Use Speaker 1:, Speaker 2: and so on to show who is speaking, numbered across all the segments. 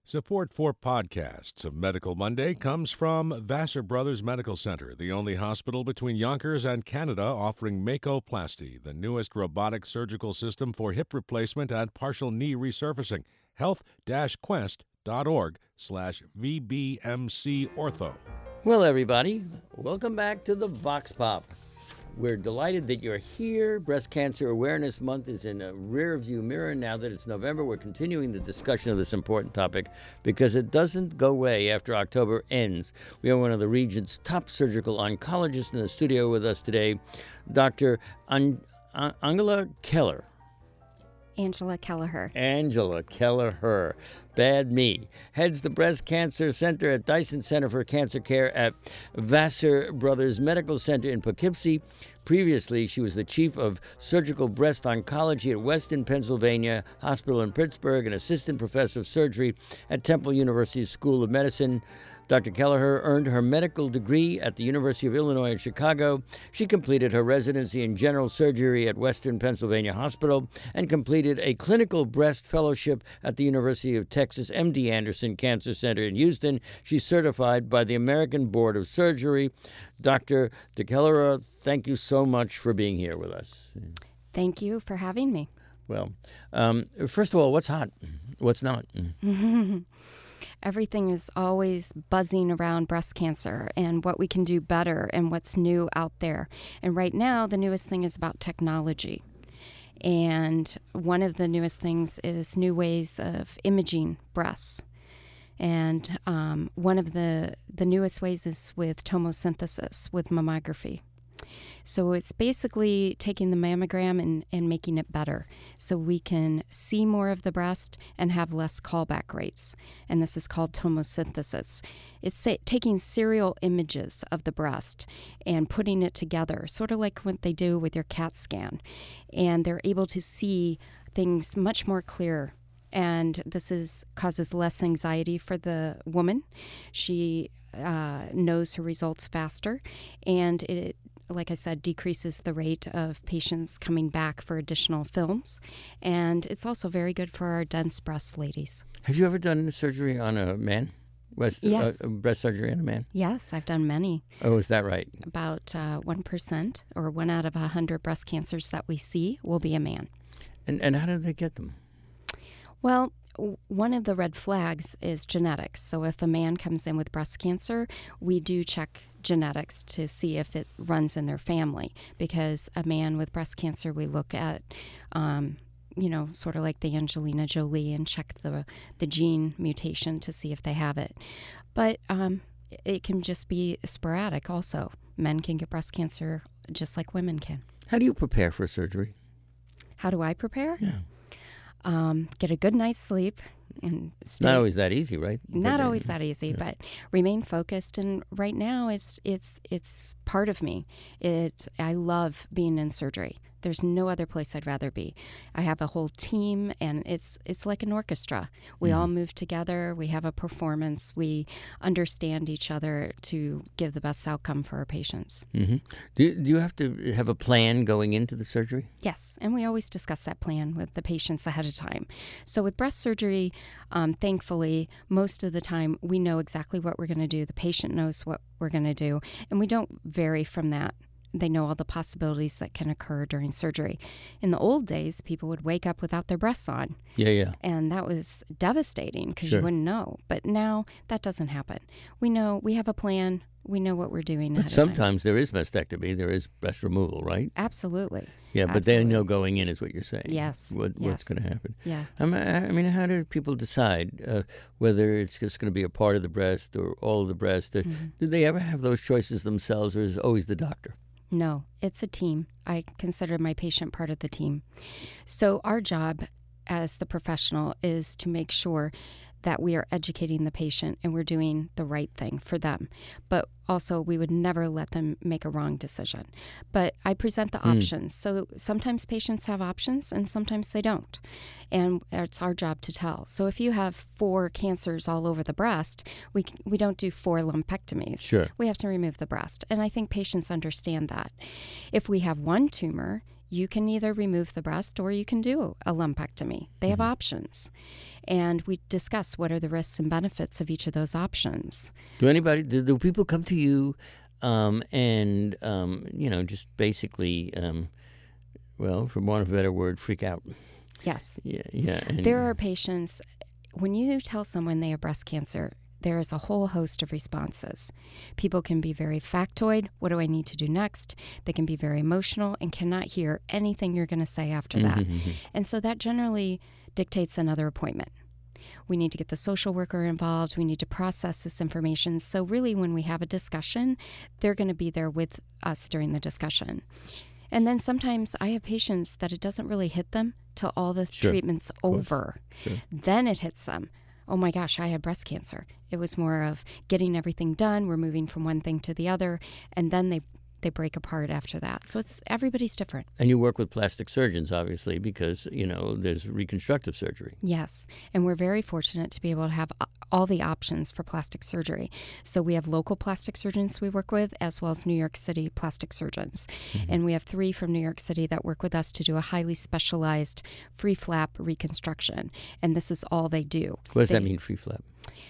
Speaker 1: Support for podcasts of Medical Monday comes from Vassar Brothers Medical Center, the only hospital between Yonkers and Canada offering Makoplasty, the newest robotic surgical system for hip replacement and partial knee resurfacing. health-quest.org/VBMC-ortho.
Speaker 2: Well, everybody, welcome back to the Vox Pop. We're delighted that you're here. Breast Cancer Awareness Month is in a rear-view mirror now that it's November. We're continuing the discussion of this important topic because it doesn't go away after October ends. We have one of the region's top surgical oncologists in the studio with us today, Dr. Angela Keller.
Speaker 3: Angela Kelleher.
Speaker 2: Angela Kelleher. Bad me. Heads the Breast Cancer Center at Dyson Center for Cancer Care at Vassar Brothers Medical Center in Poughkeepsie. Previously, she was the chief of surgical breast oncology at Weston, Pennsylvania Hospital in Pittsburgh and assistant professor of surgery at Temple University School of Medicine. Dr. Kelleher earned her medical degree at the University of Illinois in Chicago. She completed her residency in general surgery at Western Pennsylvania Hospital and completed a clinical breast fellowship at the University of Texas MD Anderson Cancer Center in Houston. She's certified by the American Board of Surgery. Dr. Kelleher, thank you so much for being here with us.
Speaker 3: Thank you for having me.
Speaker 2: Well, first of all, what's hot? What's not?
Speaker 3: Everything is always buzzing around breast cancer and what we can do better and what's new out there. And right now, the newest thing is about technology. And one of the newest things is new ways of imaging breasts. And one of the newest ways is with tomosynthesis, with mammography. So it's basically taking the mammogram and making it better so we can see more of the breast and have less callback rates. And this is called tomosynthesis. It's taking serial images of the breast and putting it together, sort of like what they do with your CAT scan. And they're able to see things much more clear. And this causes less anxiety for the woman. She knows her results faster, and it, like I said, decreases the rate of patients coming back for additional films. And it's also very good for our dense breast ladies.
Speaker 2: Have you ever done surgery on a man?
Speaker 3: Yes.
Speaker 2: Breast surgery on a man?
Speaker 3: Yes, I've done many.
Speaker 2: Oh, is that right?
Speaker 3: About 1% or 1 out of 100 breast cancers that we see will be a man.
Speaker 2: And how do they get them?
Speaker 3: Well, one of the red flags is genetics. So if a man comes in with breast cancer, we do check genetics to see if it runs in their family. Because a man with breast cancer, we look at, sort of like the Angelina Jolie and check the gene mutation to see if they have it. But it can just be sporadic also. Men can get breast cancer just like women can.
Speaker 2: How do you prepare for surgery?
Speaker 3: How do I prepare?
Speaker 2: Yeah.
Speaker 3: Get a good night's sleep. And
Speaker 2: it's not always that easy, right?
Speaker 3: Not always that easy, but remain focused. And right now, it's part of me. I love being in surgery. There's no other place I'd rather be. I have a whole team, and it's like an orchestra. We all move together. We have a performance. We understand each other to give the best outcome for our patients.
Speaker 2: Mm-hmm. Do you have to have a plan going into the surgery?
Speaker 3: Yes, and we always discuss that plan with the patients ahead of time. So with breast surgery, thankfully, most of the time we know exactly what we're going to do. The patient knows what we're going to do, and we don't vary from that. They know all the possibilities that can occur during surgery. In the old days, people would wake up without their breasts on.
Speaker 2: Yeah.
Speaker 3: And that was devastating because you wouldn't know. But now that doesn't happen. We know, we have a plan. We know what we're doing ahead
Speaker 2: But
Speaker 3: of time.
Speaker 2: sometimes there is mastectomy. There is breast removal, right?
Speaker 3: Absolutely.
Speaker 2: Yeah, but
Speaker 3: Absolutely.
Speaker 2: they know going in is what you're saying.
Speaker 3: Yes.
Speaker 2: What's going to happen.
Speaker 3: Yeah.
Speaker 2: I mean, how do people decide whether it's just going to be a part of the breast or all of the breast? Do they ever have those choices themselves, or is it always the doctor?
Speaker 3: No, it's a team. I consider my patient part of the team. So our job as the professional is to make sure that we are educating the patient and we're doing the right thing for them. But also, we would never let them make a wrong decision. But I present the options. So sometimes patients have options and sometimes they don't. And it's our job to tell. So if you have 4 cancers all over the breast, we don't do 4 lumpectomies.
Speaker 2: Sure.
Speaker 3: We have to remove the breast. And I think patients understand that. If we have one tumor, you can either remove the breast or you can do a lumpectomy. They have options. And we discuss what are the risks and benefits of each of those options.
Speaker 2: Do people come to you just basically, well, for want of a better word, freak out?
Speaker 3: Yes.
Speaker 2: Yeah.
Speaker 3: There are patients, when you tell someone they have breast cancer, there is a whole host of responses. People can be very factoid. What do I need to do next? They can be very emotional and cannot hear anything you're going to say after that. And so that generally dictates another appointment. We need to get the social worker involved. We need to process this information. So really, when we have a discussion, they're going to be there with us during the discussion. And then sometimes I have patients that it doesn't really hit them till all the treatment's over.
Speaker 2: Sure.
Speaker 3: Then it hits them. Oh my gosh, I had breast cancer. It was more of getting everything done. We're moving from one thing to the other. And then they break apart after that. So everybody's different.
Speaker 2: And you work with plastic surgeons, obviously, because, there's reconstructive surgery.
Speaker 3: Yes. And we're very fortunate to be able to have all the options for plastic surgery. So we have local plastic surgeons we work with, as well as New York City plastic surgeons. And we have 3 from New York City that work with us to do a highly specialized free flap reconstruction. And this is all they do.
Speaker 2: What does that mean, free flap?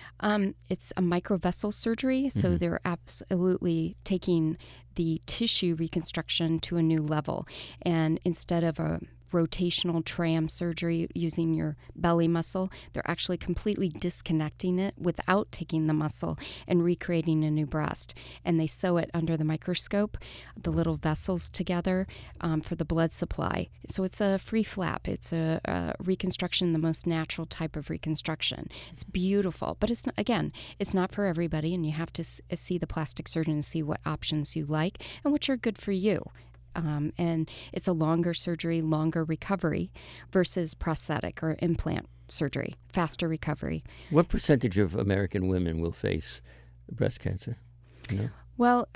Speaker 3: It's a microvessel surgery, so they're absolutely taking the tissue reconstruction to a new level. And instead of a rotational tram surgery using your belly muscle, they're actually completely disconnecting it without taking the muscle and recreating a new breast. And they sew it under the microscope, the little vessels together for the blood supply. So it's a free flap. It's a reconstruction, the most natural type of reconstruction. It's beautiful, but it's not for everybody, and you have to see the plastic surgeon and see what options you like and which are good for you. And it's a longer surgery, longer recovery versus prosthetic or implant surgery, faster recovery.
Speaker 2: What percentage of American women will face breast cancer?
Speaker 3: Well,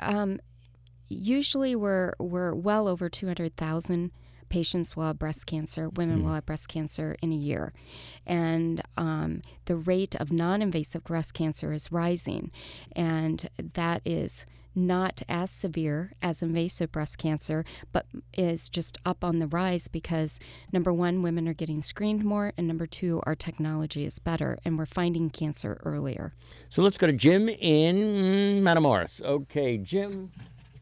Speaker 3: usually we're well over 200,000 patients will have breast cancer, women will have breast cancer in a year. And the rate of non-invasive breast cancer is rising, and that is not as severe as invasive breast cancer, but is just up on the rise because, number one, women are getting screened more, and number two, our technology is better, and we're finding cancer earlier.
Speaker 2: So let's go to Jim in Matamoros. Okay, Jim,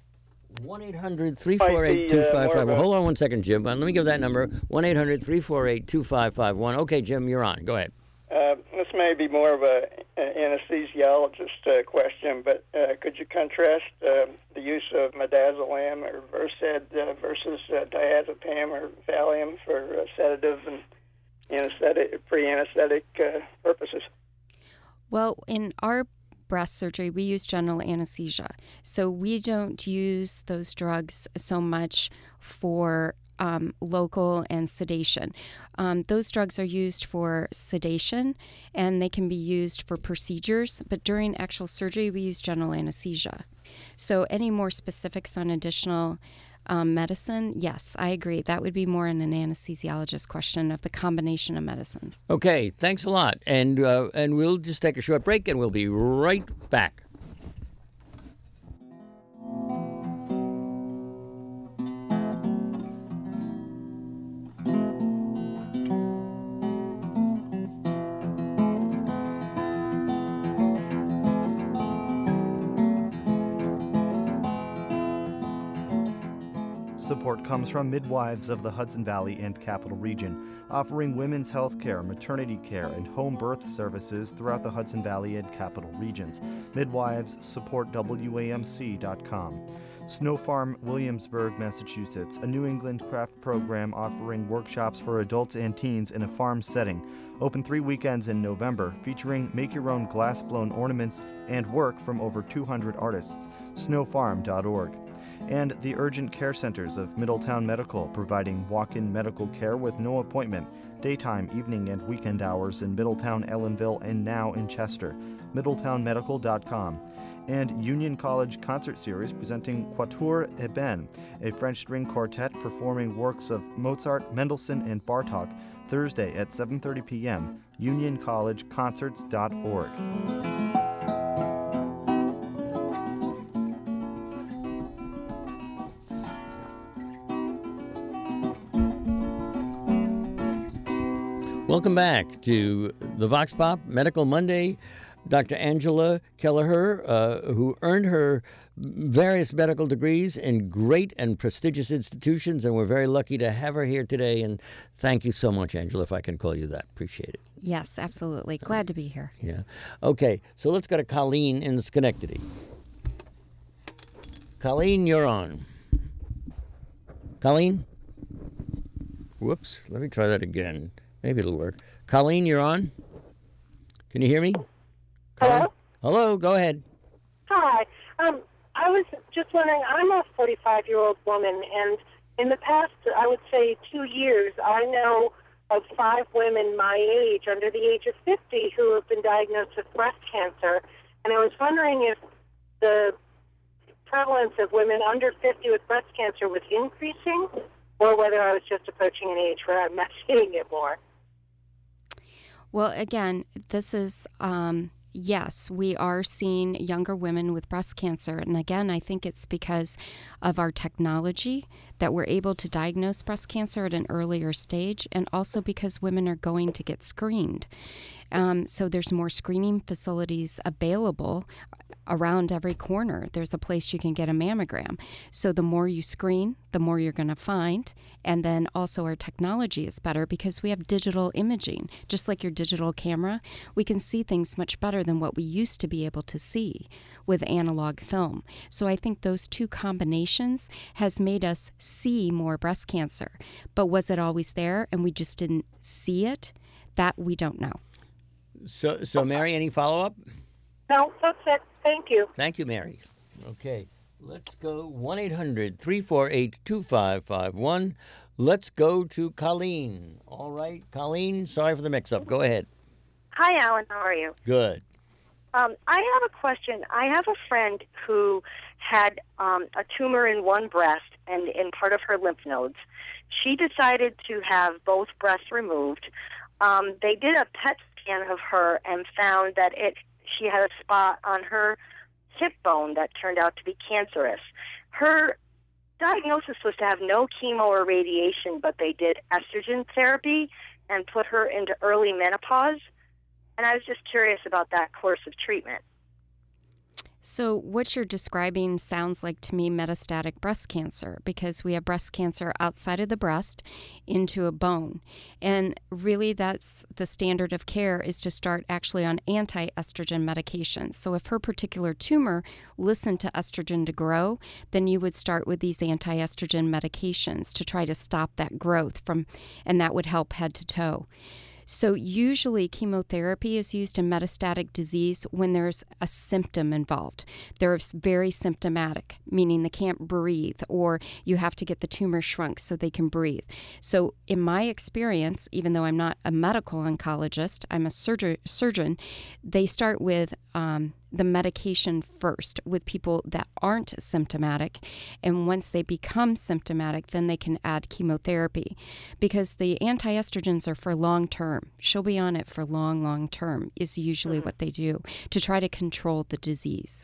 Speaker 2: 1-800-348-2551. Hold on one second, Jim. Let me give that number, 1-800-348-2551. Okay, Jim, you're on. Go ahead.
Speaker 4: This may be more of an anesthesiologist question, but could you contrast the use of midazolam or Versed versus diazepam or Valium for sedative and pre-anesthetic purposes?
Speaker 3: Well, in our breast surgery, we use general anesthesia. So we don't use those drugs so much for local and sedation. Those drugs are used for sedation, and they can be used for procedures, but during actual surgery, we use general anesthesia. So any more specifics on additional medicine? Yes, I agree. That would be more an anesthesiologist question of the combination of medicines.
Speaker 2: Okay, thanks a lot. And we'll just take a short break, and we'll be right back.
Speaker 5: Support comes from midwives of the Hudson Valley and Capital Region, offering women's health care, maternity care, and home birth services throughout the Hudson Valley and Capital Regions. Midwives support WAMC.com. Snow Farm, Williamsburg, Massachusetts, a New England craft program offering workshops for adults and teens in a farm setting. Open 3 weekends in November, featuring make-your-own glass-blown ornaments and work from over 200 artists. snowfarm.org. And the Urgent Care Centers of Middletown Medical, providing walk-in medical care with no appointment, daytime, evening, and weekend hours in Middletown, Ellenville, and now in Chester. MiddletownMedical.com. And Union College Concert Series presenting Quatuor Eben, a French string quartet performing works of Mozart, Mendelssohn, and Bartók, Thursday at 7:30 p.m. UnionCollegeConcerts.org.
Speaker 2: Welcome back to the Vox Pop Medical Monday. Dr. Angela Kelleher, who earned her various medical degrees in great and prestigious institutions, and we're very lucky to have her here today. And thank you so much, Angela, if I can call you that. Appreciate it.
Speaker 3: Yes, absolutely. Glad to be here.
Speaker 2: Yeah. Okay, so let's go to Colleen in Schenectady. Colleen, you're on. Colleen? Whoops, let me try that again. Maybe it'll work. Colleen, you're on. Can you hear me?
Speaker 6: Hello?
Speaker 2: Hello, go ahead.
Speaker 6: Hi. I was just wondering, I'm a 45-year-old woman, and in the past, I would say 2 years, I know of 5 women my age, under the age of 50, who have been diagnosed with breast cancer. And I was wondering if the prevalence of women under 50 with breast cancer was increasing, or whether I was just approaching an age where I'm not seeing it more.
Speaker 3: Well, again, this is, yes, we are seeing younger women with breast cancer. And again, I think it's because of our technology that we're able to diagnose breast cancer at an earlier stage, and also because women are going to get screened. So there's more screening facilities available around every corner. There's a place you can get a mammogram. So the more you screen, the more you're going to find. And then also our technology is better because we have digital imaging. Just like your digital camera, we can see things much better than what we used to be able to see with analog film. So I think those two combinations has made us see more breast cancer. But was it always there and we just didn't see it? That we don't know.
Speaker 2: So Mary, any follow-up?
Speaker 6: No, that's it. Thank you.
Speaker 2: Thank you, Mary. Okay, let's go 1-800-348-2551. Let's go to Colleen. All right, Colleen, sorry for the mix-up. Go ahead.
Speaker 7: Hi, Alan. How are you?
Speaker 2: Good.
Speaker 7: I have a question. I have a friend who had a tumor in one breast and in part of her lymph nodes. She decided to have both breasts removed. They did a PET scan of her and found that she had a spot on her hip bone that turned out to be cancerous. Her diagnosis was to have no chemo or radiation, but they did estrogen therapy and put her into early menopause. And I was just curious about that course of treatment.
Speaker 3: So what you're describing sounds like to me metastatic breast cancer, because we have breast cancer outside of the breast into a bone. And really that's the standard of care, is to start actually on anti-estrogen medications. So if her particular tumor listened to estrogen to grow, then you would start with these anti-estrogen medications to try to stop that growth and that would help head to toe. So usually chemotherapy is used in metastatic disease when there's a symptom involved. They're very symptomatic, meaning they can't breathe, or you have to get the tumor shrunk so they can breathe. So in my experience, even though I'm not a medical oncologist, I'm a surgeon, they start with the medication first with people that aren't symptomatic, and once they become symptomatic, then they can add chemotherapy, because the anti-estrogens are for long term. She'll be on it for long term is usually what they do to try to control the disease.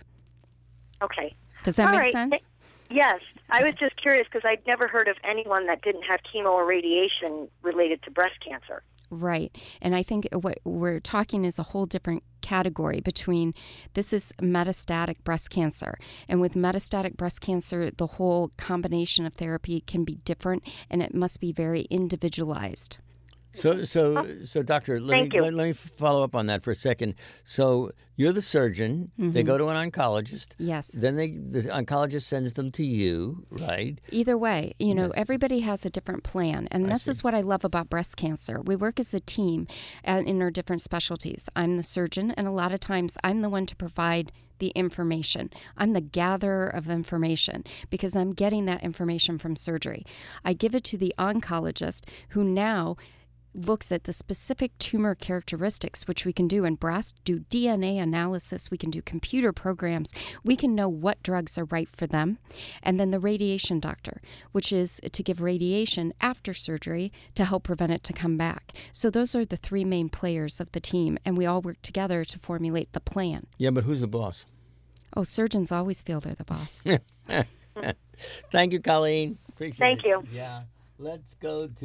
Speaker 7: Okay.
Speaker 3: Does that make sense?
Speaker 7: Yes. I was just curious because I'd never heard of anyone that didn't have chemo or radiation related to breast cancer.
Speaker 3: Right. And I think what we're talking is a whole different category between, this is metastatic breast cancer. And with metastatic breast cancer, the whole combination of therapy can be different, and it must be very individualized.
Speaker 2: So, doctor, let me follow up on that for a second. So you're the surgeon. Mm-hmm. They go to an oncologist.
Speaker 3: Yes.
Speaker 2: Then the oncologist sends them to you, right?
Speaker 3: Either way, everybody has a different plan. And this is what I love about breast cancer. We work as a team in our different specialties. I'm the surgeon, and a lot of times I'm the one to provide the information. I'm the gatherer of information because I'm getting that information from surgery. I give it to the oncologist, who now looks at the specific tumor characteristics, which we can do in breast, do DNA analysis, we can do computer programs, we can know what drugs are right for them. And then the radiation doctor, which is to give radiation after surgery to help prevent it to come back. So those are the three main players of the team, and we all work together to formulate the plan.
Speaker 2: Yeah, but who's the boss?
Speaker 3: Oh, surgeons always feel they're the boss.
Speaker 2: Thank you, Colleen. Appreciate it.
Speaker 7: Thank you.
Speaker 2: Yeah. Let's go to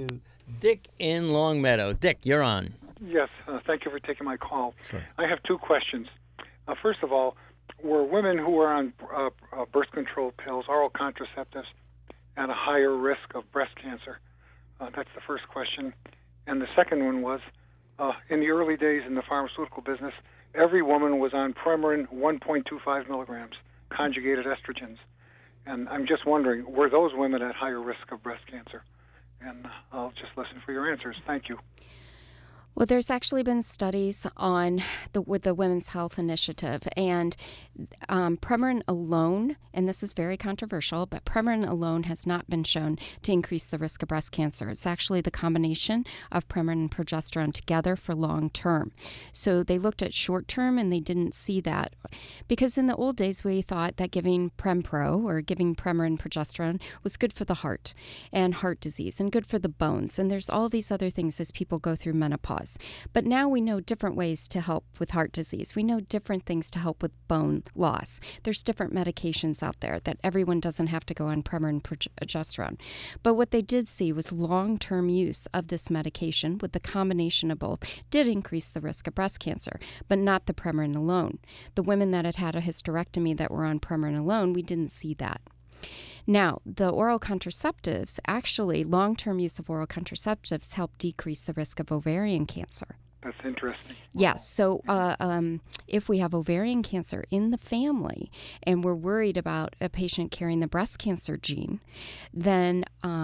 Speaker 2: Dick in Longmeadow. Dick, you're on.
Speaker 8: Yes, thank you for taking my call.
Speaker 2: Sure.
Speaker 8: I have two questions. First of all, were women who were on birth control pills, oral contraceptives, at a higher risk of breast cancer? That's the first question. And the second one was, in the early days in the pharmaceutical business, every woman was on Premarin 1.25 milligrams, conjugated estrogens. And I'm just wondering, were those women at higher risk of breast cancer? And I'll just listen for your answers. Thank you.
Speaker 3: Well, there's actually been studies on with the Women's Health Initiative, and Premarin alone, and this is very controversial, but Premarin alone has not been shown to increase the risk of breast cancer. It's actually the combination of Premarin and progesterone together for long term. So they looked at short term, and they didn't see that, because in the old days we thought that giving Prempro or giving Premarin progesterone was good for the heart and heart disease and good for the bones, and there's all these other things as people go through menopause. But now we know different ways to help with heart disease. We know different things to help with bone loss. There's different medications out there that everyone doesn't have to go on Premarin progesterone. But what they did see was long-term use of this medication with the combination of both did increase the risk of breast cancer, but not the Premarin alone. The women that had had a hysterectomy that were on Premarin alone, we didn't see that. Now, the oral contraceptives, actually, long-term use of oral contraceptives help decrease the risk of ovarian cancer.
Speaker 8: That's interesting.
Speaker 3: Yes. So if we have ovarian cancer in the family and we're worried about a patient carrying the breast cancer gene, then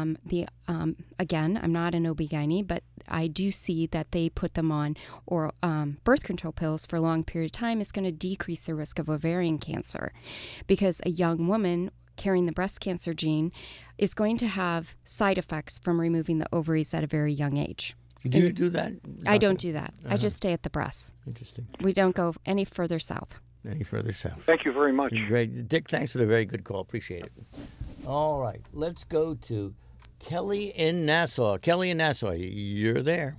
Speaker 3: again, I'm not an OB-GYN, but I do see that they put them on oral birth control pills for a long period of time is going to decrease the risk of ovarian cancer, because a young woman carrying the breast cancer gene is going to have side effects from removing the ovaries at a very young age.
Speaker 2: Do you do that?
Speaker 3: I don't do that. I just stay at the breasts.
Speaker 2: Interesting.
Speaker 3: We don't go any further south.
Speaker 2: Any further south.
Speaker 8: Thank you very much.
Speaker 2: Great. Dick, thanks for the very good call. Appreciate it. All right. Let's go to Kelly in Nassau. Kelly in Nassau, you're there.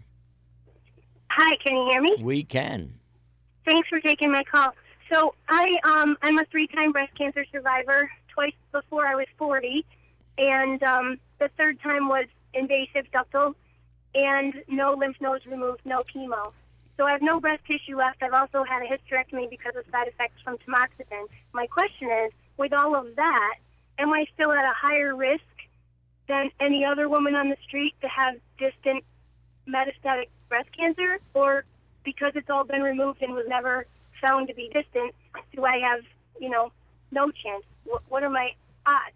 Speaker 6: Hi, can you hear me?
Speaker 2: We can.
Speaker 6: Thanks for taking my call. So I'm a 3-time breast cancer survivor, twice before I was 40, and the third time was invasive ductal, and no lymph nodes removed, no chemo. So I have no breast tissue left. I've also had a hysterectomy because of side effects from tamoxifen. My question is, with all of that, am I still at a higher risk than any other woman on the street to have distant metastatic breast cancer? Or because it's all been removed and was never found to be distant, do I have, no chance? What are my odds?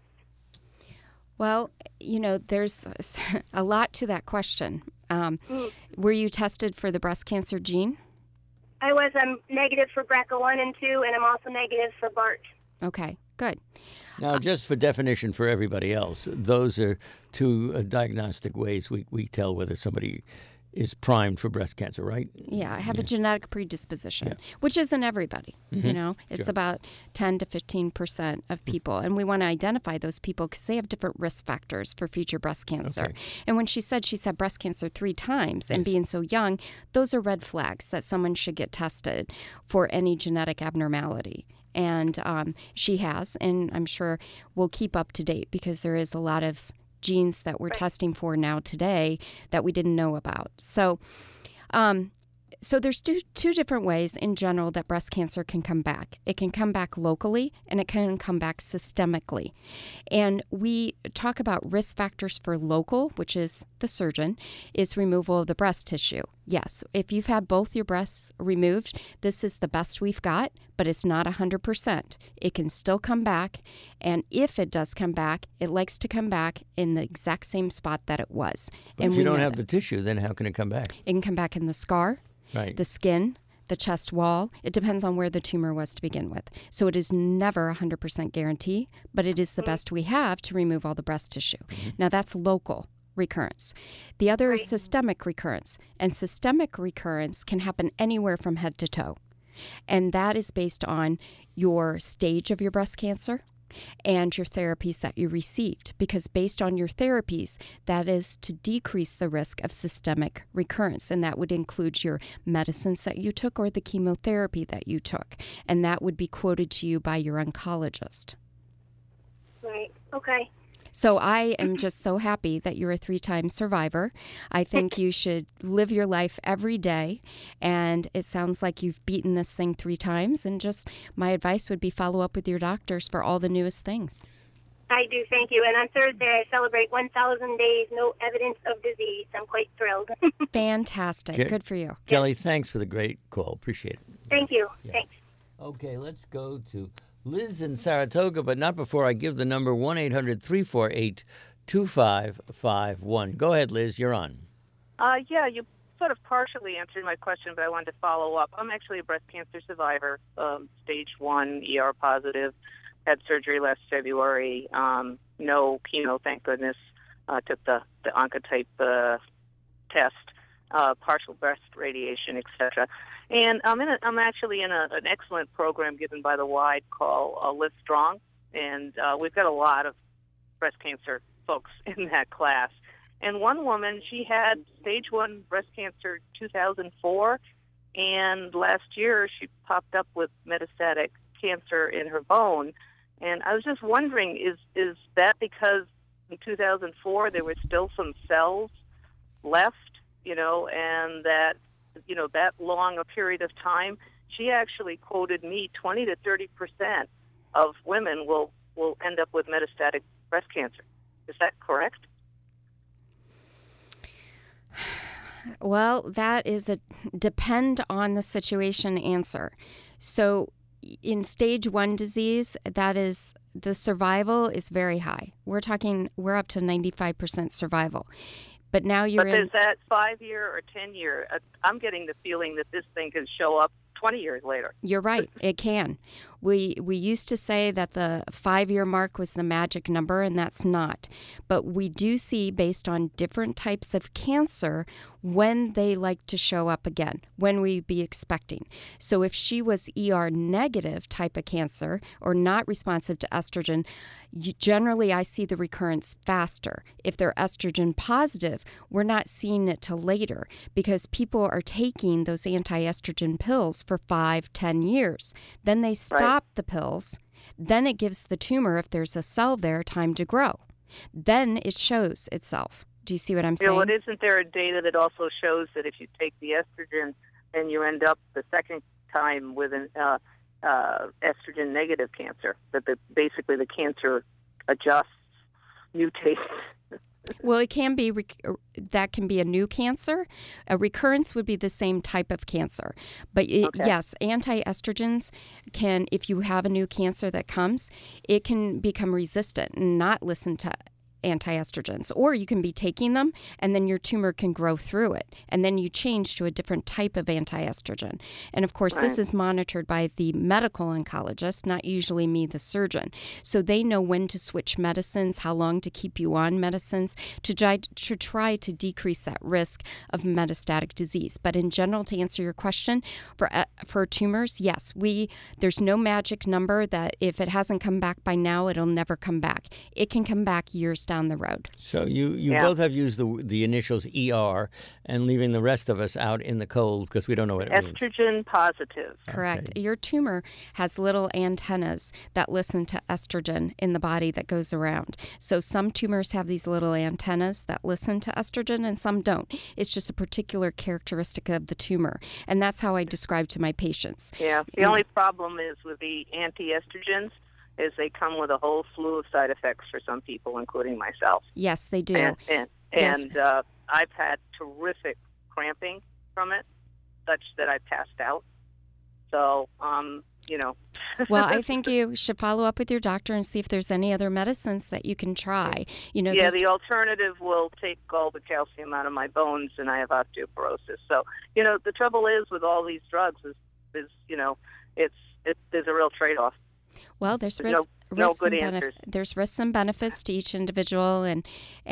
Speaker 3: Well, there's a lot to that question. Were you tested for the breast cancer gene?
Speaker 6: I was. I'm negative for BRCA1 and 2, and I'm also negative for BART.
Speaker 3: Okay, good.
Speaker 2: Now, just for definition for everybody else, those are two diagnostic ways we tell whether somebody is primed for breast cancer, right?
Speaker 3: Yeah, I have a genetic predisposition, which isn't everybody.
Speaker 2: Mm-hmm.
Speaker 3: It's about 10 to 15% of people. And we want to identify those people because they have different risk factors for future breast cancer.
Speaker 2: Okay.
Speaker 3: And when she's had breast cancer 3 times and being so young, those are red flags that someone should get tested for any genetic abnormality. And she has, and I'm sure we'll keep up to date because there is a lot of genes that we're testing for now today that we didn't know about. So there's two different ways in general that breast cancer can come back. It can come back locally and it can come back systemically. And we talk about risk factors for local, which is the surgeon, is removal of the breast tissue. Yes, if you've had both your breasts removed, this is the best we've got, but it's not 100%. It can still come back, and if it does come back, it likes to come back in the exact same spot that it was.
Speaker 2: But if you don't have the tissue, then how can it come back?
Speaker 3: It can come back in the scar, the skin, the chest wall. It depends on where the tumor was to begin with. So it is never a 100% guarantee, but it is the best we have to remove all the breast tissue. Mm-hmm. Now, that's local recurrence. The other is systemic recurrence, and systemic recurrence can happen anywhere from head to toe. And that is based on your stage of your breast cancer and your therapies that you received, because based on your therapies, that is to decrease the risk of systemic recurrence, and that would include your medicines that you took or the chemotherapy that you took, and that would be quoted to you by your oncologist.
Speaker 6: Right. Okay.
Speaker 3: So I am just so happy that you're a 3-time survivor. I think you should live your life every day. And it sounds like you've beaten this thing 3 times. And just my advice would be follow up with your doctors for all the newest things.
Speaker 9: I do, thank you. And on Thursday, I celebrate 1,000 days, no evidence of disease. I'm quite thrilled.
Speaker 3: Fantastic. Good for you.
Speaker 2: Kelly, thanks for the great call. Appreciate it.
Speaker 9: Thank you.
Speaker 2: Yeah.
Speaker 9: Thanks.
Speaker 2: Okay, let's go to Liz in Saratoga, but not before I give the number 1-800-348-2551. Go ahead, Liz. You're on.
Speaker 10: Yeah, you sort of partially answered my question, but I wanted to follow up. I'm actually a breast cancer survivor, stage 1, ER positive. Had surgery last February. No chemo, thank goodness. Took the Oncotype test, partial breast radiation, etc. And I'm actually in an excellent program given by the Wide called Live Strong, and we've got a lot of breast cancer folks in that class. And one woman, she had stage 1 breast cancer 2004, and last year she popped up with metastatic cancer in her bone. And I was just wondering, is that because in 2004 there were still some cells left, and that, that long a period of time? She actually quoted me 20 to 30% of women will end up with metastatic breast cancer. Is that correct?
Speaker 3: Well, that is a depend on the situation answer. So in stage 1 disease, that is, the survival is very high. We're up to 95% survival. But now you're
Speaker 10: But is that 5-year or 10-year? I'm getting the feeling that this thing can show up 20 years later.
Speaker 3: You're right. It can. We used to say that the 5-year mark was the magic number, and that's not. But we do see, based on different types of cancer, when they like to show up again, when we'd be expecting. So if she was ER negative type of cancer or not responsive to estrogen, generally I see the recurrence faster. If they're estrogen positive, we're not seeing it till later because people are taking those anti-estrogen pills for 5-10 years. Then they stop the pills. Then it gives the tumor, if there's a cell there, time to grow. Then it shows itself. Do you see what I'm saying?
Speaker 10: Yeah, well, isn't there data that also shows that if you take the estrogen and you end up the second time with an estrogen negative cancer, that basically the cancer adjusts, mutates?
Speaker 3: Well, it can be, that can be a new cancer. A recurrence would be the same type of cancer. But yes, anti-estrogens can, if you have a new cancer that comes, it can become resistant and not listen to anti-estrogens, or you can be taking them and then your tumor can grow through it and then you change to a different type of anti-estrogen. And of course, this is monitored by the medical oncologist, not usually me, the surgeon. So they know when to switch medicines, how long to keep you on medicines to try to decrease that risk of metastatic disease. But in general, to answer your question, for tumors, yes, there's no magic number that if it hasn't come back by now, it'll never come back. It can come back years down the road.
Speaker 2: So you both have used the initials ER and leaving the rest of us out in the cold because we don't know what it means.
Speaker 10: Estrogen positive.
Speaker 3: Correct.
Speaker 2: Okay.
Speaker 3: Your tumor has little antennas that listen to estrogen in the body that goes around. So some tumors have these little antennas that listen to estrogen and some don't. It's just a particular characteristic of the tumor. And that's how I describe to my patients.
Speaker 10: Yeah. The only problem is with the anti-estrogens is they come with a whole slew of side effects for some people, including myself.
Speaker 3: Yes, they do.
Speaker 10: And I've had terrific cramping from it, such that I passed out. So,
Speaker 3: Well, I think you should follow up with your doctor and see if there's any other medicines that you can try.
Speaker 10: Yeah, the alternative will take all the calcium out of my bones, and I have osteoporosis. So, the trouble is with all these drugs is there's a real trade-off.
Speaker 3: Well, there's
Speaker 10: no good answers.
Speaker 3: There's risks and benefits to each individual, and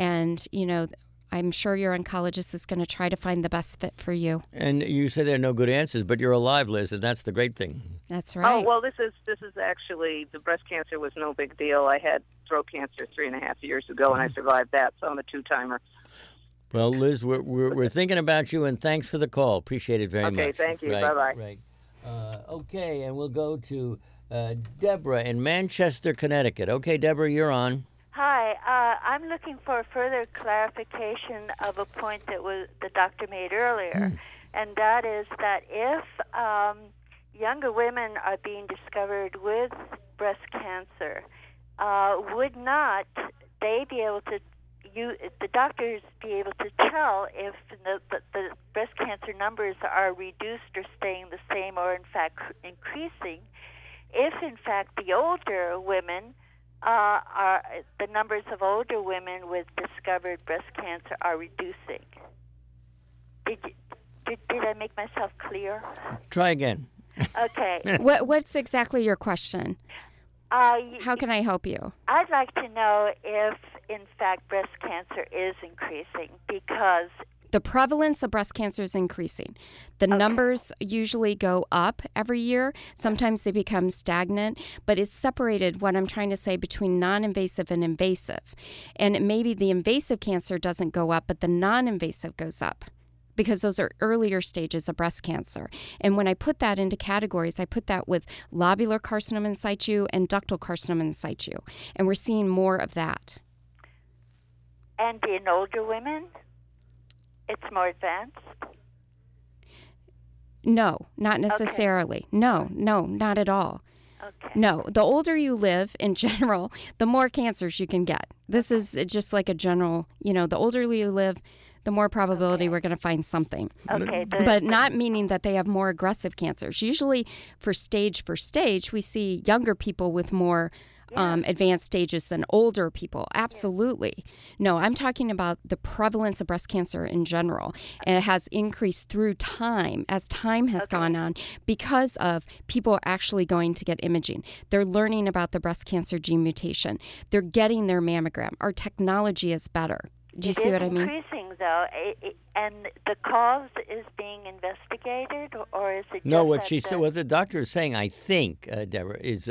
Speaker 3: I'm sure your oncologist is going to try to find the best fit for you.
Speaker 2: And you say there are no good answers, but you're alive, Liz, and that's the great thing.
Speaker 3: That's right.
Speaker 10: Oh, well, this is actually, the breast cancer was no big deal. I had throat cancer 3.5 years ago, and I survived that, so I'm a two-timer.
Speaker 2: Well, Liz, we're thinking about you, and thanks for the call. Appreciate it very much.
Speaker 10: Okay, thank you.
Speaker 2: Right,
Speaker 10: bye-bye.
Speaker 2: Right. Okay, and we'll go to Deborah in Manchester, Connecticut. Okay, Deborah, you're on.
Speaker 11: Hi, I'm looking for further clarification of a point that the doctor made earlier, and that is that if younger women are being discovered with breast cancer, would not they be able to, the doctors be able to tell if the breast cancer numbers are reduced or staying the same or in fact increasing, if in fact the older women are the numbers of older women with discovered breast cancer are reducing? Did I make myself clear?
Speaker 2: Try again.
Speaker 11: Okay.
Speaker 3: What's exactly your question? How can I help you?
Speaker 11: I'd like to know if, in fact, breast cancer is increasing because
Speaker 3: the prevalence of breast cancer is increasing. The numbers usually go up every year. Sometimes they become stagnant, but it's separated, what I'm trying to say, between non-invasive and invasive. And maybe the invasive cancer doesn't go up, but the non-invasive goes up, because those are earlier stages of breast cancer. And when I put that into categories, I put that with lobular carcinoma in situ and ductal carcinoma in situ. And we're seeing more of that.
Speaker 11: And in older women, it's more advanced?
Speaker 3: No, not necessarily. Okay. No, not at all.
Speaker 11: Okay.
Speaker 3: No, the older you live in general, the more cancers you can get. This is just like a general, the older you live, the more probability we're going to find something.
Speaker 11: Okay.
Speaker 3: But not meaning that they have more aggressive cancers. Usually for stage, we see younger people with more advanced stages than older people. Absolutely. Yeah. No, I'm talking about the prevalence of breast cancer in general. And it has increased through time as time has gone on because of people actually going to get imaging. They're learning about the breast cancer gene mutation. They're getting their mammogram. Our technology is better. Do you see what I mean?
Speaker 11: It is increasing, though, and the cause is being investigated, or is it?
Speaker 2: No, what the doctor is saying, I think, Deborah, is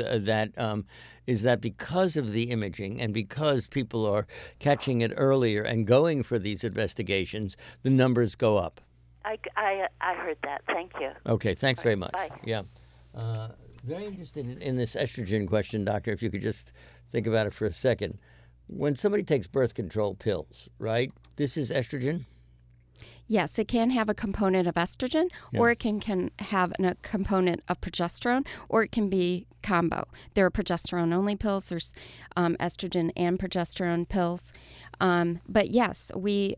Speaker 2: that because of the imaging and because people are catching it earlier and going for these investigations, the numbers go up.
Speaker 11: I heard that. Thank you.
Speaker 2: Okay, thanks very much.
Speaker 11: Bye.
Speaker 2: Yeah, very interested in this estrogen question, doctor. If you could just think about it for a second. When somebody takes birth control pills, right, this is estrogen?
Speaker 3: Yes, it can have a component of estrogen, or it can have a component of progesterone, or it can be combo. There are progesterone-only pills. There's estrogen and progesterone pills. But yes, they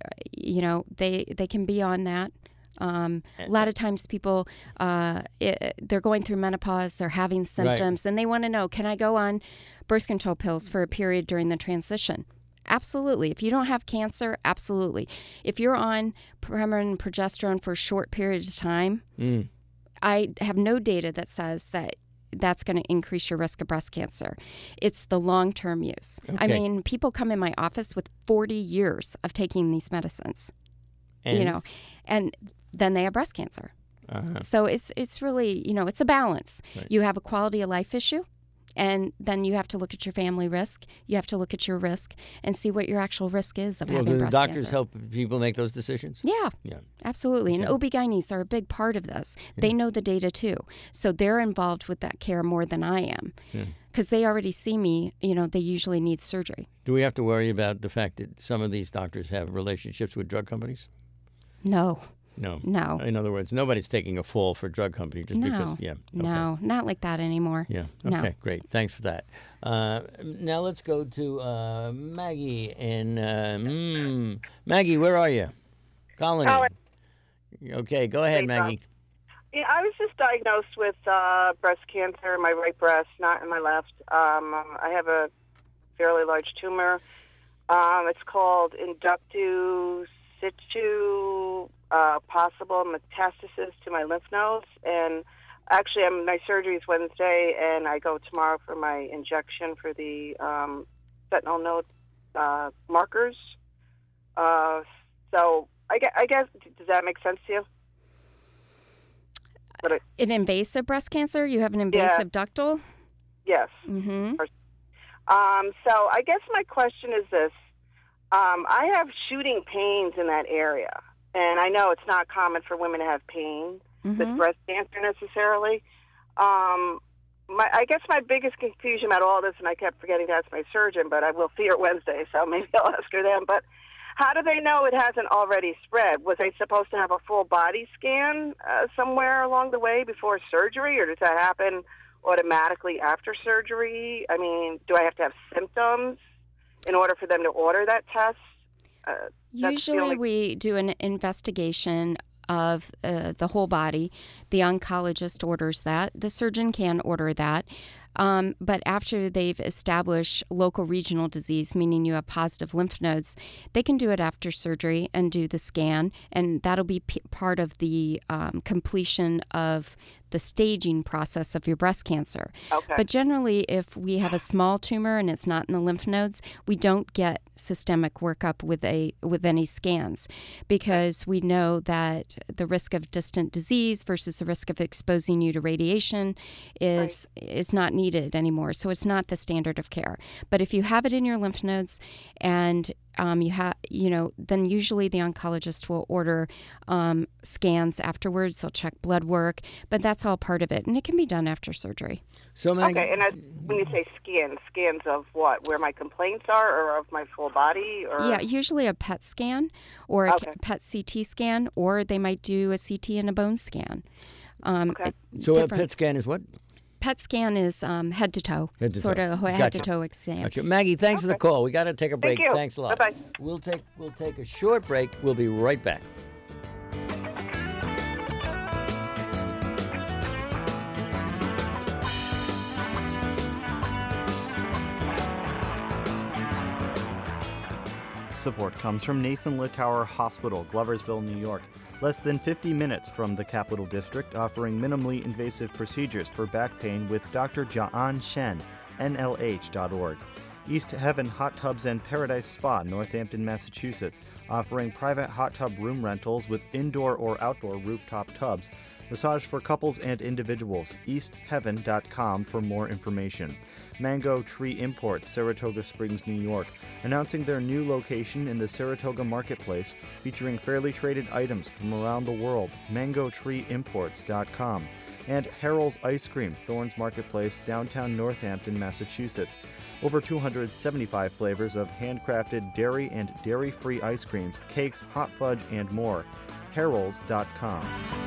Speaker 3: can be on that. A lot of times people, they're going through menopause, they're having symptoms, and they want to know, can I go on birth control pills for a period during the transition? Absolutely. If you don't have cancer, absolutely. If you're on Premarin and progesterone for a short period of time, I have no data that says that that's going to increase your risk of breast cancer. It's the long-term use. Okay. I mean, people come in my office with 40 years of taking these medicines, and then they have breast cancer. So it's really, it's a balance. Right. You have a quality of life issue, and then you have to look at your family risk. You have to look at your risk and see what your actual risk is of having breast cancer.
Speaker 2: Well, do the doctors help people make those decisions?
Speaker 3: Yeah, absolutely. And OB-GYNs are a big part of this. Yeah. They know the data too. So they're involved with that care more than I am. Because they already see me, they usually need surgery.
Speaker 2: Do we have to worry about the fact that some of these doctors have relationships with drug companies?
Speaker 3: No.
Speaker 2: No. In other words, nobody's taking a fall for drug company just because. Yeah. Okay.
Speaker 3: No, not like that anymore.
Speaker 2: Yeah. Okay. Great. Thanks for that. Now let's go to Maggie. And Maggie, where are you? Colony. Okay. Go ahead, Maggie.
Speaker 12: Yeah, I was just diagnosed with breast cancer in my right breast, not in my left. I have a fairly large tumor. It's called inductu situ. Possible metastasis to my lymph nodes, and actually, my surgery is Wednesday, and I go tomorrow for my injection for the sentinel node markers. So I guess, does that make sense to you?
Speaker 3: An invasive breast cancer? You have an invasive ductal?
Speaker 12: Yes.
Speaker 3: Mm-hmm.
Speaker 12: So I guess my question is this: I have shooting pains in that area. And I know it's not common for women to have pain with breast cancer necessarily. I guess my biggest confusion about all this, and I kept forgetting to ask my surgeon, but I will see her Wednesday, so maybe I'll ask her then. But how do they know it hasn't already spread? Was I supposed to have a full body scan somewhere along the way before surgery, or does that happen automatically after surgery? I mean, do I have to have symptoms in order for them to order that test?
Speaker 3: Usually we do an investigation of the whole body. The oncologist orders that. The surgeon can order that. But after they've established local regional disease, meaning you have positive lymph nodes, they can do it after surgery and do the scan, and that'll be part of the completion of the staging process of your breast cancer.
Speaker 12: Okay.
Speaker 3: But generally, if we have a small tumor and it's not in the lymph nodes, we don't get systemic workup with any scans, because we know that the risk of distant disease versus the risk of exposing you to radiation is not needed anymore. So it's not the standard of care. But if you have it in your lymph nodes and then usually the oncologist will order scans afterwards. They'll check blood work, but that's all part of it, and it can be done after surgery.
Speaker 2: So, Maggie,
Speaker 12: okay, and when you say scans of what? Where my complaints are, or of my full body? Or?
Speaker 3: Yeah, usually a PET scan or a PET CT scan, or they might do a CT and a bone scan.
Speaker 2: So a PET scan is what?
Speaker 3: PET scan is head to toe, sort of head to toe exam.
Speaker 2: Gotcha. Maggie, thanks for the call. We got to take a break.
Speaker 12: Thank you.
Speaker 2: Thanks a lot.
Speaker 12: Bye-bye.
Speaker 2: We'll take a short break. We'll be right back.
Speaker 5: Support comes from Nathan Littauer Hospital, Gloversville, New York. Less than 50 minutes from the Capital District, offering minimally invasive procedures for back pain with Dr. Ja'an Shen, NLH.org. East Heaven Hot Tubs and Paradise Spa, Northampton, Massachusetts, offering private hot tub room rentals with indoor or outdoor rooftop tubs. Massage for couples and individuals. EastHeaven.com for more information. Mango Tree Imports, Saratoga Springs, New York, announcing their new location in the Saratoga Marketplace, featuring fairly traded items from around the world. MangoTreeImports.com. And Harold's Ice Cream, Thorns Marketplace, downtown Northampton, Massachusetts. Over 275 flavors of handcrafted dairy and dairy-free ice creams, cakes, hot fudge, and more. Harolds.com.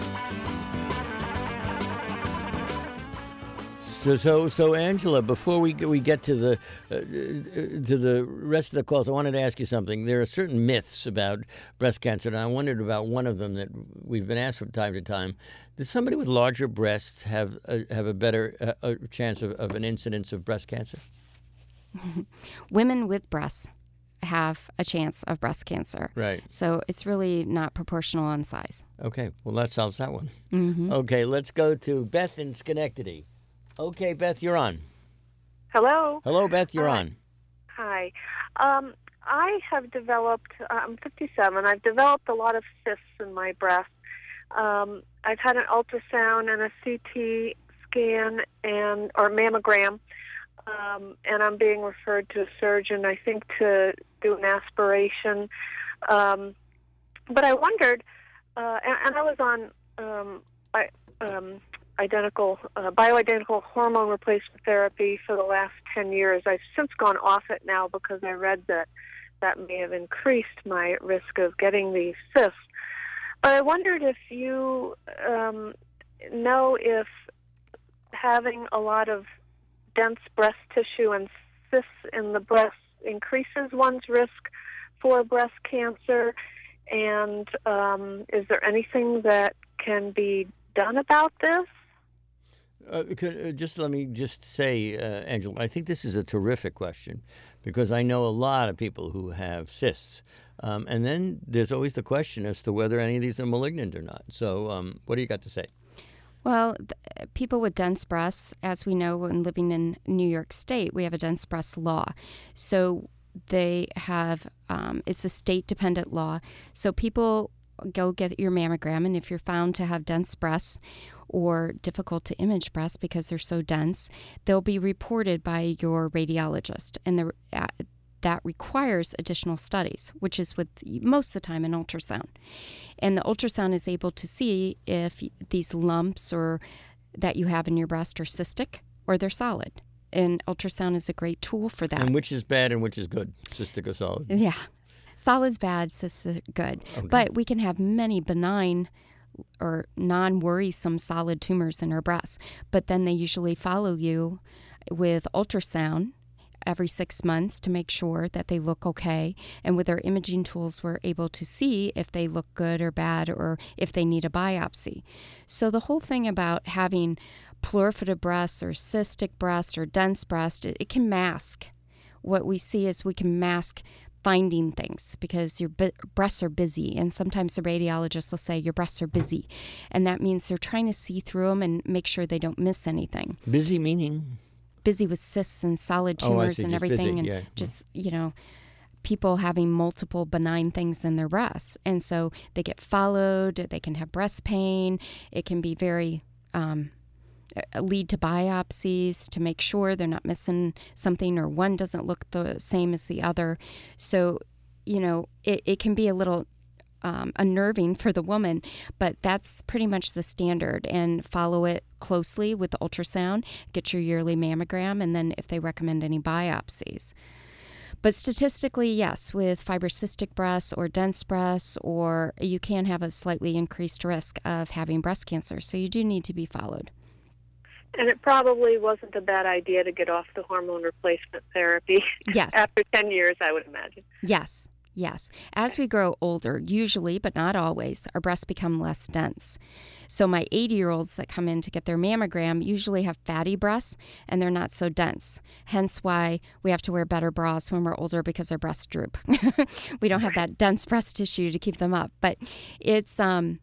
Speaker 2: So Angela, before we get to the rest of the calls, I wanted to ask you something. There are certain myths about breast cancer, and I wondered about one of them that we've been asked from time to time. Does somebody with larger breasts have a better chance of an incidence of breast cancer?
Speaker 3: Women with breasts have a chance of breast cancer.
Speaker 2: Right.
Speaker 3: So it's really not proportional on size.
Speaker 2: Okay. Well, that solves that one.
Speaker 3: Mm-hmm.
Speaker 2: Okay. Let's go to Beth in Schenectady. Okay, Beth, you're on.
Speaker 13: Hello.
Speaker 2: Hello, Beth, you're on.
Speaker 13: Hi. I have developed, I'm 57, I've developed a lot of cysts in my breast. I've had an ultrasound and a CT scan or mammogram, and I'm being referred to a surgeon, I think, to do an aspiration. But I wondered, and I was on bioidentical hormone replacement therapy for the last 10 years. I've since gone off it now because I read that may have increased my risk of getting these cysts. But I wondered if you know if having a lot of dense breast tissue and cysts in the breast increases one's risk for breast cancer, and is there anything that can be done about this?
Speaker 2: Let me say, Angela, I think this is a terrific question because I know a lot of people who have cysts. And then there's always the question as to whether any of these are malignant or not. So what do you got to say?
Speaker 3: Well, people with dense breasts, as we know, when living in New York State, we have a dense breast law. So they have, it's a state-dependent law. So people go get your mammogram, and if you're found to have dense breasts or difficult to image breasts because they're so dense, they'll be reported by your radiologist. And that requires additional studies, which is with most of the time an ultrasound. And the ultrasound is able to see if these lumps or that you have in your breast are cystic or they're solid. And ultrasound is a great tool for that.
Speaker 2: And which is bad and which is good, cystic or solid?
Speaker 3: Yeah. Solid's bad, cystic good.
Speaker 2: Okay.
Speaker 3: But we can have many benign or non-worrisome solid tumors in our breasts. But then they usually follow you with ultrasound every 6 months to make sure that they look okay. And with our imaging tools, we're able to see if they look good or bad or if they need a biopsy. So the whole thing about having proliferative breasts or cystic breasts or dense breast, it can mask. What we see is we can mask finding things because your breasts are busy. And sometimes the radiologist will say your breasts are busy. And that means they're trying to see through them and make sure they don't miss anything.
Speaker 2: Busy meaning?
Speaker 3: Busy with cysts and solid tumors and everything.
Speaker 2: Busy.
Speaker 3: And
Speaker 2: Yeah.
Speaker 3: just, people having multiple benign things in their breasts. And so they get followed. They can have breast pain. It can be very... lead to biopsies to make sure they're not missing something or one doesn't look the same as the other. So, it can be a little unnerving for the woman, but that's pretty much the standard. And follow it closely with the ultrasound, get your yearly mammogram, and then if they recommend any biopsies. But statistically, yes, with fibrocystic breasts or dense breasts, or you can have a slightly increased risk of having breast cancer. So you do need to be followed.
Speaker 13: And it probably wasn't a bad idea to get off the hormone replacement therapy.
Speaker 3: Yes.
Speaker 13: After 10 years, I would imagine.
Speaker 3: Yes. As we grow older, usually, but not always, our breasts become less dense. So my 80-year-olds that come in to get their mammogram usually have fatty breasts, and they're not so dense. Hence why we have to wear better bras when we're older because our breasts droop. We don't have that dense breast tissue to keep them up. But it's...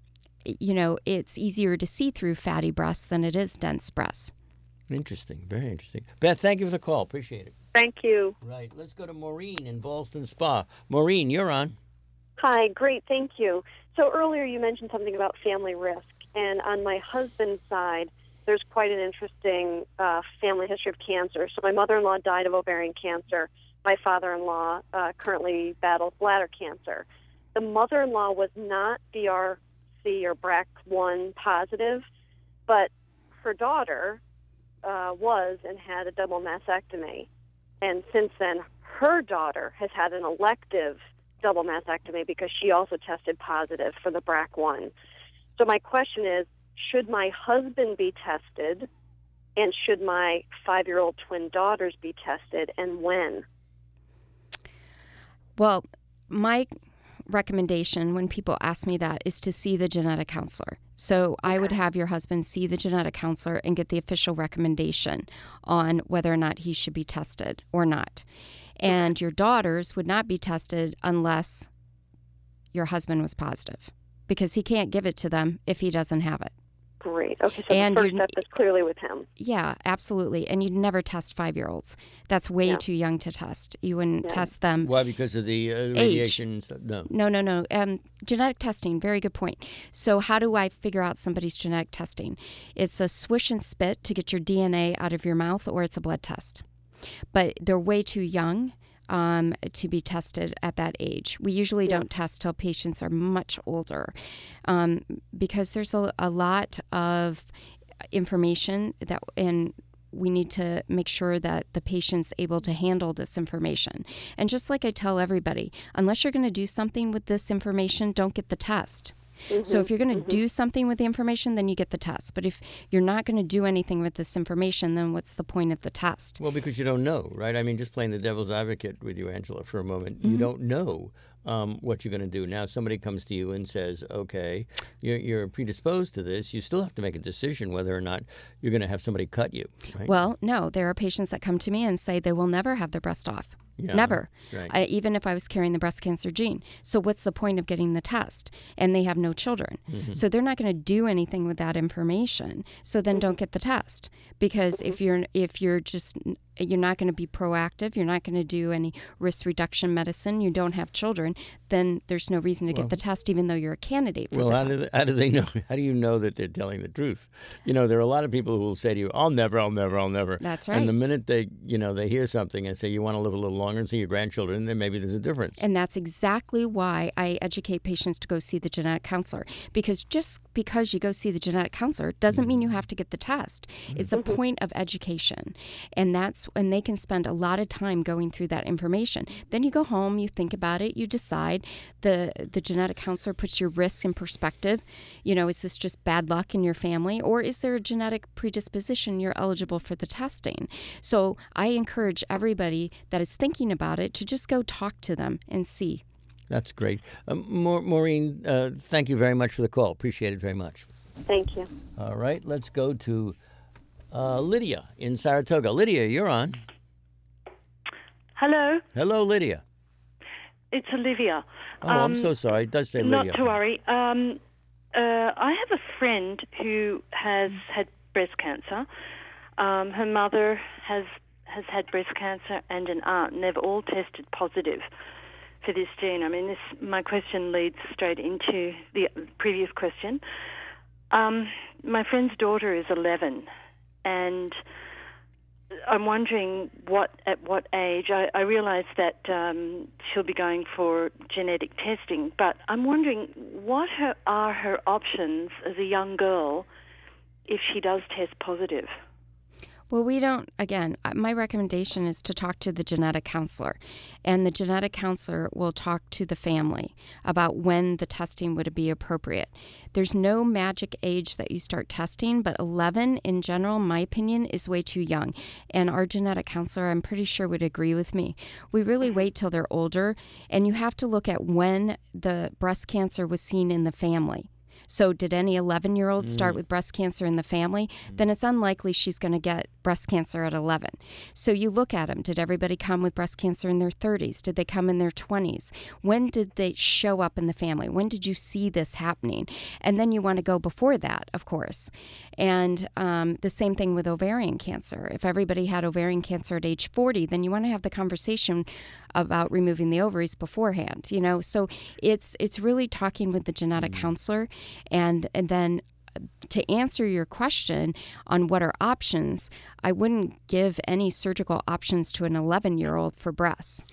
Speaker 3: it's easier to see through fatty breasts than it is dense breasts.
Speaker 2: Interesting. Very interesting. Beth, thank you for the call. Appreciate it.
Speaker 13: Thank you.
Speaker 2: Right. Let's go to Maureen in Ballston Spa. Maureen, you're on.
Speaker 14: Hi. Great. Thank you. So earlier you mentioned something about family risk. And on my husband's side, there's quite an interesting family history of cancer. So my mother-in-law died of ovarian cancer. My father-in-law currently battles bladder cancer. The mother-in-law was not BRCA or BRCA1 positive, but her daughter was and had a double mastectomy. And since then, her daughter has had an elective double mastectomy because she also tested positive for the BRCA1. So my question is, should my husband be tested, and should my 5-year-old twin daughters be tested, and when?
Speaker 3: Well, my recommendation when people ask me that is to see the genetic counselor. So I would have your husband see the genetic counselor and get the official recommendation on whether or not he should be tested or not. And your daughters would not be tested unless your husband was positive, because he can't give it to them if he doesn't have it.
Speaker 14: Great. Okay, so the first step is clearly with him.
Speaker 3: Yeah, absolutely. And you'd never test 5-year-olds. That's way too young to test. You wouldn't test them.
Speaker 2: Why? Because of the radiation? No.
Speaker 3: No. Genetic testing, very good point. So how do I figure out somebody's genetic testing? It's a swish and spit to get your DNA out of your mouth, or it's a blood test. But they're way too young to be tested at that age. We usually don't test till patients are much older because there's a lot of information and we need to make sure that the patient's able to handle this information. And just like I tell everybody, unless you're going to do something with this information, don't get the test. So if you're going to do something with the information, then you get the test. But if you're not going to do anything with this information, then what's the point of the test?
Speaker 2: Well, because you don't know, right? I mean, just playing the devil's advocate with you, Angela, for a moment. You don't know what you're going to do. Now, somebody comes to you and says, okay, you're predisposed to this. You still have to make a decision whether or not you're going to have somebody cut you, right?
Speaker 3: Well, no. There are patients that come to me and say they will never have their breast off.
Speaker 2: Yeah,
Speaker 3: never.
Speaker 2: Right.
Speaker 3: Even if I was carrying the breast cancer gene. So what's the point of getting the test? And they have no children. So they're not going to do anything with that information. So then don't get the test. Because if you're just you're not going to be proactive, you're not going to do any risk reduction medicine, you don't have children, then there's no reason to get the test, even though you're a candidate for the test.
Speaker 2: How do they know? How do you know that they're telling the truth? You know, there are a lot of people who will say to you, I'll never.
Speaker 3: That's right.
Speaker 2: And the minute they hear something and say, you want to live a little longer and see your grandchildren, then maybe there's a difference.
Speaker 3: And that's exactly why I educate patients to go see the genetic counselor. Because just because you go see the genetic counselor doesn't mean you have to get the test. It's a point of education. And they can spend a lot of time going through that information. Then you go home, you think about it, you decide. The genetic counselor puts your risks in perspective. You know, is this just bad luck in your family, or is there a genetic predisposition you're eligible for the testing? So I encourage everybody that is thinking about it to just go talk to them and see.
Speaker 2: That's great. Maureen, thank you very much for the call. Appreciate it very much.
Speaker 14: Thank you.
Speaker 2: All right, let's go to Lydia in Saratoga. Lydia, you're on.
Speaker 15: Hello.
Speaker 2: Hello, Lydia.
Speaker 15: It's Olivia.
Speaker 2: Oh, I'm so sorry. It does say Lydia.
Speaker 15: Not to worry. I have a friend who has had breast cancer. Her mother has had breast cancer and an aunt, and they've all tested positive for this gene. I mean, my question leads straight into the previous question. My friend's daughter is 11, and I'm wondering at what age. I realize that she'll be going for genetic testing, but I'm wondering what are her options as a young girl if she does test positive?
Speaker 3: Well, my recommendation is to talk to the genetic counselor, and the genetic counselor will talk to the family about when the testing would be appropriate. There's no magic age that you start testing, but 11 in general, in my opinion, is way too young. And our genetic counselor, I'm pretty sure, would agree with me. We really wait till they're older, and you have to look at when the breast cancer was seen in the family. So did any 11-year-olds start with breast cancer in the family? Then it's unlikely she's going to get breast cancer at 11. So you look at them. Did everybody come with breast cancer in their 30s? Did they come in their 20s? When did they show up in the family? When did you see this happening? And then you want to go before that, of course. And the same thing with ovarian cancer. If everybody had ovarian cancer at age 40, then you want to have the conversation about removing the ovaries beforehand, you know. So it's really talking with the genetic counselor, and then to answer your question on what are options, I wouldn't give any surgical options to an 11-year-old for breasts.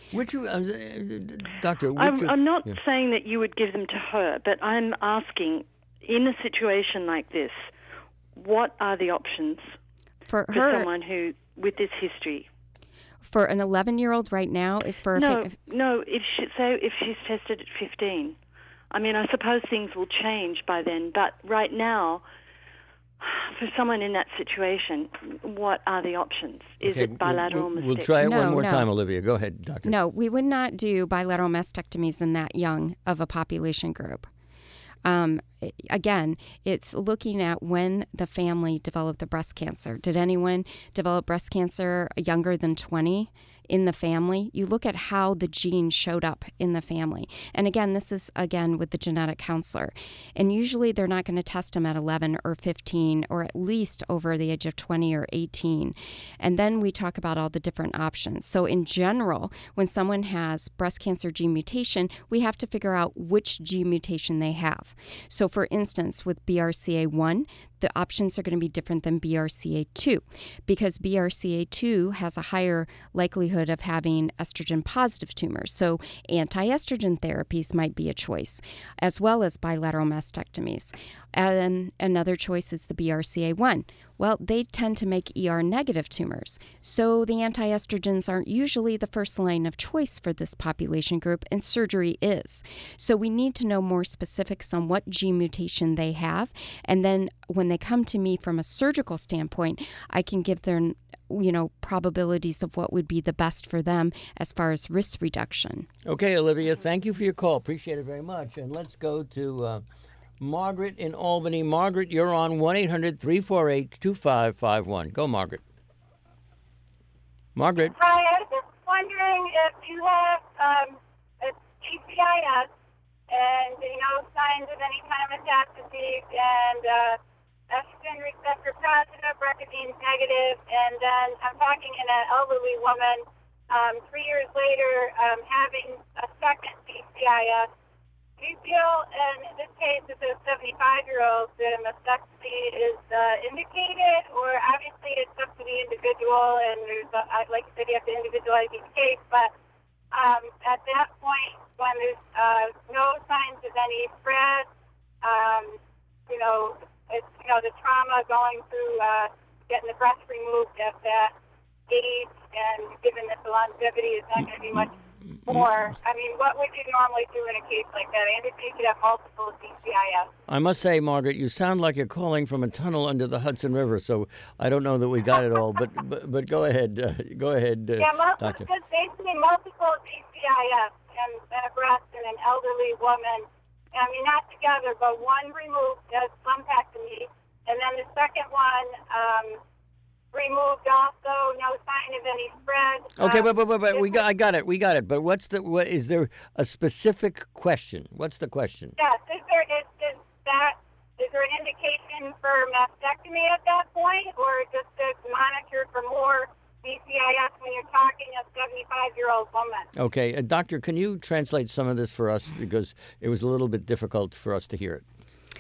Speaker 2: Doctor?
Speaker 15: I'm not saying that you would give them to her, but I'm asking, in a situation like this, what are the options for someone who with this history?
Speaker 3: For an 11-year-old right now is for
Speaker 15: if she's tested at 15. I mean, I suppose things will change by then, but right now, for someone in that situation, what are the options? Is it bilateral mastectomy?
Speaker 2: We'll try it one more time, Olivia. Go ahead, Doctor.
Speaker 3: No, we would not do bilateral mastectomies in that young of a population group. Again, it's looking at when the family developed the breast cancer. Did anyone develop breast cancer younger than 20 in the family? You look at how the gene showed up in the family. And again, this is, with the genetic counselor. And usually they're not going to test them at 11 or 15 or at least over the age of 20 or 18. And then we talk about all the different options. So in general, when someone has breast cancer gene mutation, we have to figure out which gene mutation they have. So for instance, with BRCA1, the options are going to be different than BRCA2 because BRCA2 has a higher likelihood of having estrogen-positive tumors. So anti-estrogen therapies might be a choice, as well as bilateral mastectomies. And another choice is the BRCA1. Well, they tend to make ER-negative tumors. So the anti-estrogens aren't usually the first line of choice for this population group, and surgery is. So we need to know more specifics on what gene mutation they have. And then when they come to me from a surgical standpoint, I can give them, probabilities of what would be the best for them as far as risk reduction.
Speaker 2: Okay, Olivia, thank you for your call. Appreciate it very much. And let's go to Margaret in Albany. Margaret, you're on 1-800-348-2551. Go, Margaret. Margaret.
Speaker 9: Hi, I was just wondering if you have a GCIS and, signs of any kind of metastases and estrogen receptor positive, BRCA genes negative, and then I'm talking in an elderly woman. 3 years later, having a second DCIS. Do you feel, in this case, it's a 75-year-old, that a mastectomy is indicated, or obviously it's up to the individual, and there's, like you said, you have to individualize each case, but at that point, when there's no signs of any spread, it's, the trauma going through getting the breast removed at that age, and given that the longevity is not going to be much more, I mean, what would you normally do in a case like that? I understand you could have multiple DCIS.
Speaker 2: I must say, Margaret, you sound like you're calling from a tunnel under the Hudson River, so I don't know that we got it all, but go ahead. Doctor.
Speaker 9: Because basically multiple DCIS and a breast in an elderly woman, I mean, not together, but one removed as lumpectomy, and then the second one removed also, no sign of any spread.
Speaker 2: Okay, but I got it. But what is there a specific question? What's the question?
Speaker 9: Yes, is there an indication for mastectomy at that point, or just to monitor for more DCIS when you're talking a 75-year-old woman?
Speaker 2: Okay, doctor, can you translate some of this for us, because it was a little bit difficult for us to hear it.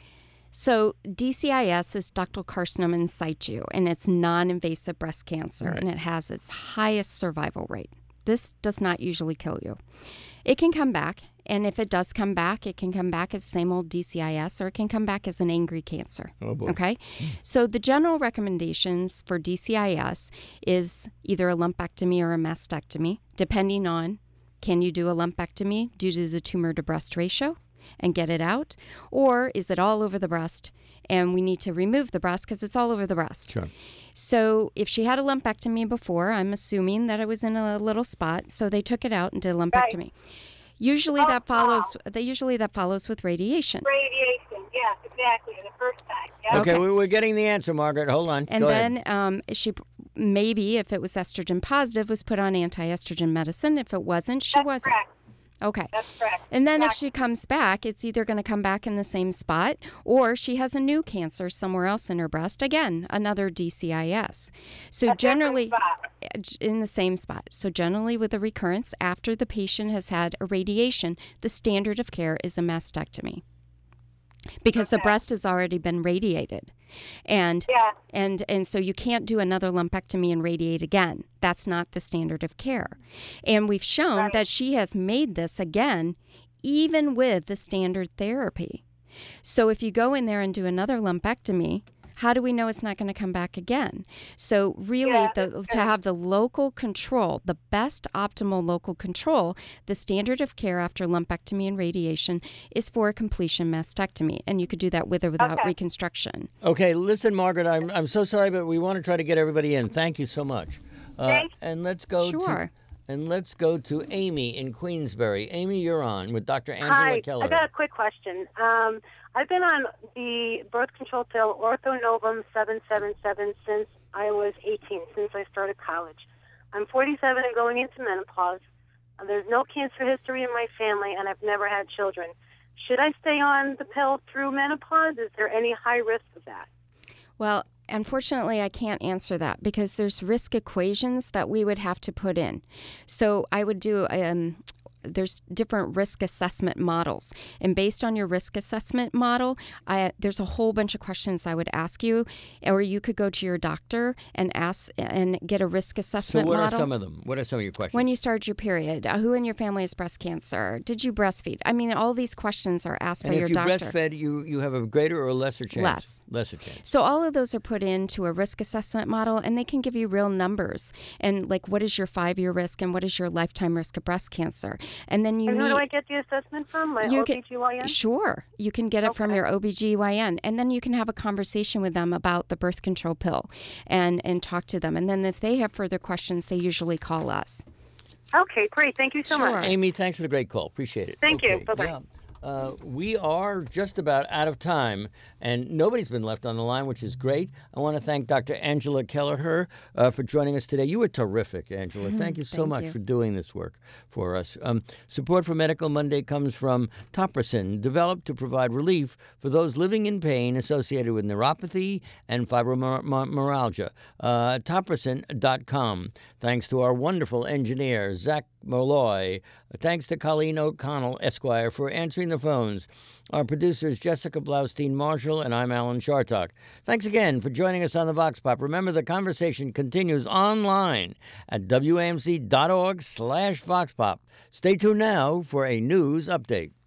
Speaker 3: So DCIS is ductal carcinoma in situ, and it's non-invasive breast cancer, and it has its highest survival rate. This does not usually kill you. It can come back, and if it does come back, it can come back as same old DCIS, or it can come back as an angry cancer.
Speaker 2: Oh boy.
Speaker 3: Okay? So the general recommendations for DCIS is either a lumpectomy or a mastectomy, depending on, can you do a lumpectomy due to the tumor to breast ratio and get it out, or is it all over the breast and we need to remove the breast because it's all over the breast?
Speaker 2: Sure.
Speaker 3: So if she had a lumpectomy before, I'm assuming that it was in a little spot, so they took it out and did a lumpectomy. Right. Usually that follows with radiation.
Speaker 9: Radiation, yes, exactly, the first time. Yeah.
Speaker 2: Okay, we're getting the answer, Margaret. Hold on.
Speaker 3: And
Speaker 2: Go
Speaker 3: then
Speaker 2: ahead.
Speaker 3: She maybe, if it was estrogen positive, was put on anti-estrogen medicine. If it wasn't, she wasn't.
Speaker 9: Correct.
Speaker 3: Okay.
Speaker 9: That's correct.
Speaker 3: And then if she comes back, it's either going to come back in the same spot, or she has a new cancer somewhere else in her breast. Again, another DCIS. So generally, in the same spot. So generally with a recurrence, after the patient has had a radiation, the standard of care is a mastectomy. Because the breast has already been radiated. And so you can't do another lumpectomy and radiate again. That's not the standard of care. And we've shown that she has made this again, even with the standard therapy. So if you go in there and do another lumpectomy, how do we know it's not going to come back again? So really, to have the local control, the best optimal local control, the standard of care after lumpectomy and radiation is for a completion mastectomy. And you could do that with or without reconstruction.
Speaker 2: Okay, listen, Margaret, I'm so sorry, but we want to try to get everybody in. Thank you so much. And let's go to Amy in Queensbury. Amy, you're on with Dr. Angela Keller.
Speaker 6: I got a quick question. I've been on the birth control pill Orthonovum 777 since I was 18, since I started college. I'm 47 and going into menopause. There's no cancer history in my family, and I've never had children. Should I stay on the pill through menopause? Is there any high risk of that?
Speaker 3: Well, unfortunately, I can't answer that because there's risk equations that we would have to put in. So I would do there's different risk assessment models. And based on your risk assessment model, there's a whole bunch of questions I would ask you, or you could go to your doctor and ask and get a risk assessment model.
Speaker 2: So what are some of them? What are some of your questions?
Speaker 3: When you started your period, who in your family has breast cancer? Did you breastfeed? I mean, all these questions are asked by your doctor.
Speaker 2: And if you breastfed, you have a greater or lesser chance? Lesser chance.
Speaker 3: So all of those are put into a risk assessment model, and they can give you real numbers. And like, what is your 5-year risk and what is your lifetime risk of breast cancer? And then
Speaker 6: who do I get the assessment from? My OBGYN?
Speaker 3: Sure. You can get it from your OBGYN. And then you can have a conversation with them about the birth control pill and talk to them. And then if they have further questions, they usually call us.
Speaker 6: Okay, great. Thank you so much.
Speaker 2: Amy, thanks for the great call. Appreciate it.
Speaker 6: Thank you. Bye-bye.
Speaker 2: We are just about out of time, and nobody's been left on the line, which is great. I want to thank Dr. Angela Kelleher for joining us today. You were terrific, Angela. Thank you so much for doing this work for us. Support for Medical Monday comes from Topricin, developed to provide relief for those living in pain associated with neuropathy and fibromyalgia. Topricin.com. Thanks to our wonderful engineer, Zach Molloy. Thanks to Colleen O'Connell, Esquire, for answering the phones. Our producers, Jessica Blaustein Marshall, and I'm Alan Chartock. Thanks again for joining us on the Vox Pop. Remember, the conversation continues online at WAMC.org/VoxPop. Stay tuned now for a news update.